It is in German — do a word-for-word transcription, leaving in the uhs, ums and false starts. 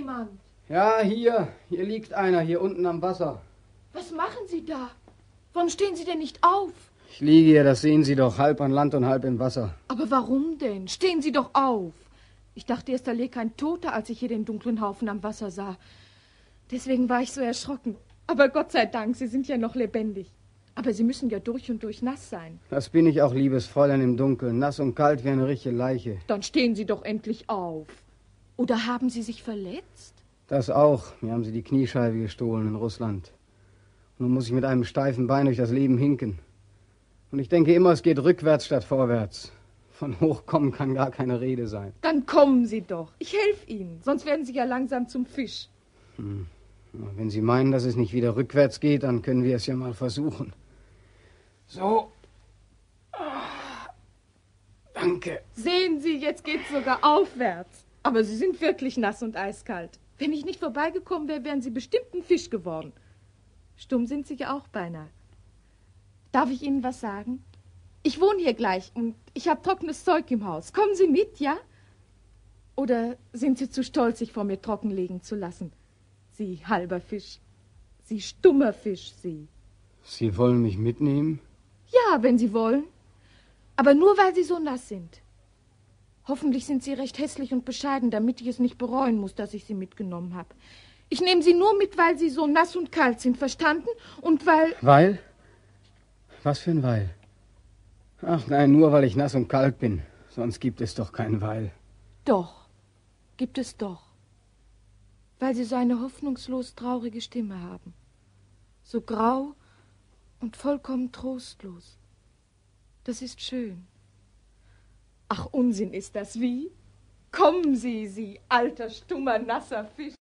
jemand? Ja, hier. Hier liegt einer, hier unten am Wasser. Was machen Sie da? Warum stehen Sie denn nicht auf? Ich liege hier, das sehen Sie doch, halb an Land und halb im Wasser. Aber warum denn? Stehen Sie doch auf. Ich dachte erst, da läge ein Toter, als ich hier den dunklen Haufen am Wasser sah. Deswegen war ich so erschrocken. Aber Gott sei Dank, Sie sind ja noch lebendig. Aber Sie müssen ja durch und durch nass sein. Das bin ich auch, liebes Fräulein, im Dunkeln. Nass und kalt wie eine richtige Leiche. Dann stehen Sie doch endlich auf. Oder haben Sie sich verletzt? Das auch. Mir haben sie die Kniescheibe gestohlen in Russland. Nun muss ich mit einem steifen Bein durch das Leben hinken. Und ich denke immer, es geht rückwärts statt vorwärts. Von Hochkommen kann gar keine Rede sein. Dann kommen Sie doch. Ich helfe Ihnen. Sonst werden Sie ja langsam zum Fisch. Hm. Wenn Sie meinen, dass es nicht wieder rückwärts geht, dann können wir es ja mal versuchen. So. Ah. Danke. Sehen Sie, jetzt geht's sogar aufwärts. Aber Sie sind wirklich nass und eiskalt. Wenn ich nicht vorbeigekommen wäre, wären Sie bestimmt ein Fisch geworden. Stumm sind Sie ja auch beinahe. Darf ich Ihnen was sagen? Ich wohne hier gleich und ich habe trockenes Zeug im Haus. Kommen Sie mit, ja? Oder sind Sie zu stolz, sich vor mir trockenlegen zu lassen? Sie halber Fisch. Sie stummer Fisch, Sie. Sie wollen mich mitnehmen? Ja, wenn Sie wollen. Aber nur, weil Sie so nass sind. Hoffentlich sind Sie recht hässlich und bescheiden, damit ich es nicht bereuen muss, dass ich Sie mitgenommen habe. Ich nehme Sie nur mit, weil Sie so nass und kalt sind, verstanden? Und weil... Weil? Was für ein Weil? Ach nein, nur weil ich nass und kalt bin. Sonst gibt es doch kein Weil. Doch, gibt es doch. Weil Sie so eine hoffnungslos traurige Stimme haben. So grau und vollkommen trostlos. Das ist schön. Ach, Unsinn ist das, wie? Kommen Sie, Sie alter, stummer, nasser Fisch.